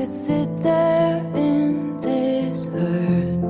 could sit there in this hurt.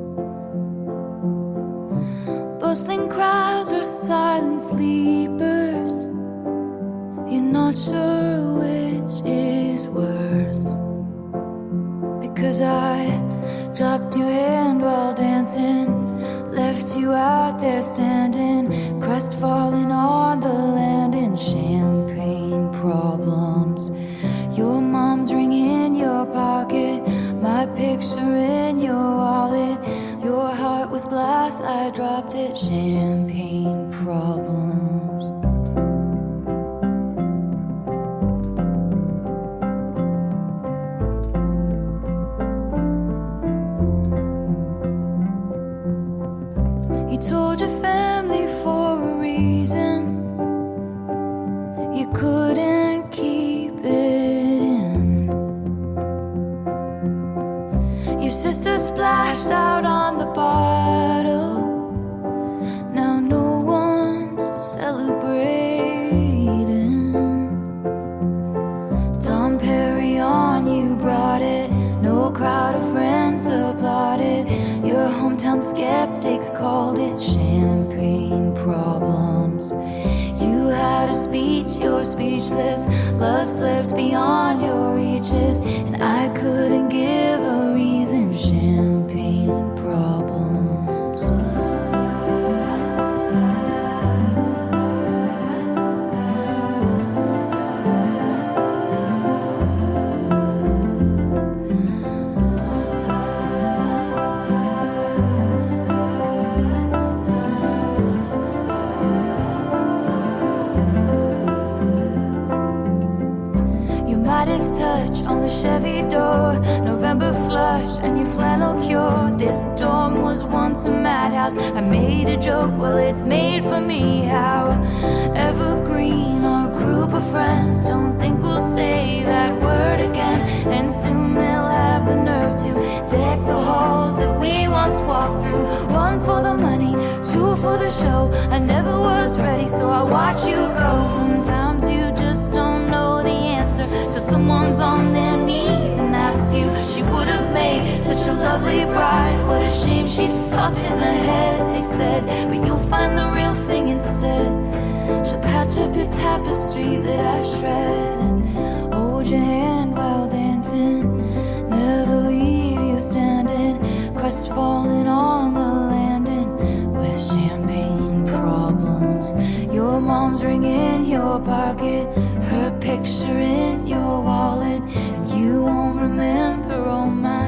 Bustling crowds or silent sleepers, you're not sure which is worse. Because I dropped your hand while dancing, left you out there standing, crestfallen on the landing. Champagne problems, your mom's ring in your pocket, my picture in your wallet. Your heart was glass, I dropped it. Champagne problems. You told your family for a reason you couldn't keep it in. Your sister splashed out on the bottle, now no one's celebrating. Dom Perignon, you brought it, no crowd of friends applauded. Your hometown skeptics called it champagne problems. You had a speech, you're speechless. Love slipped beyond your reaches, and I couldn't give a reason. Champagne problems. Midas touch on the Chevy door, November flush and your flannel cure. This dorm was once a madhouse. I made a joke, well it's made for me. How evergreen our group of friends, don't think we'll say that word again. And soon they'll have the nerve to deck the halls that we once walked through. One for the money, two for the show. I never was ready, so I watch you go. Sometimes you just don't know the answer till someone's on their knees and asks you. She would have made such a lovely bride. What a shame she's fucked in the head, they said. But you'll find the real thing instead. She'll patch up your tapestry that I shred and hold your hand while dancing. Never leave you standing, crestfallen on the landing. With champagne problems, your mom's ring in your pocket, her picture in your wallet. You won't remember, oh my.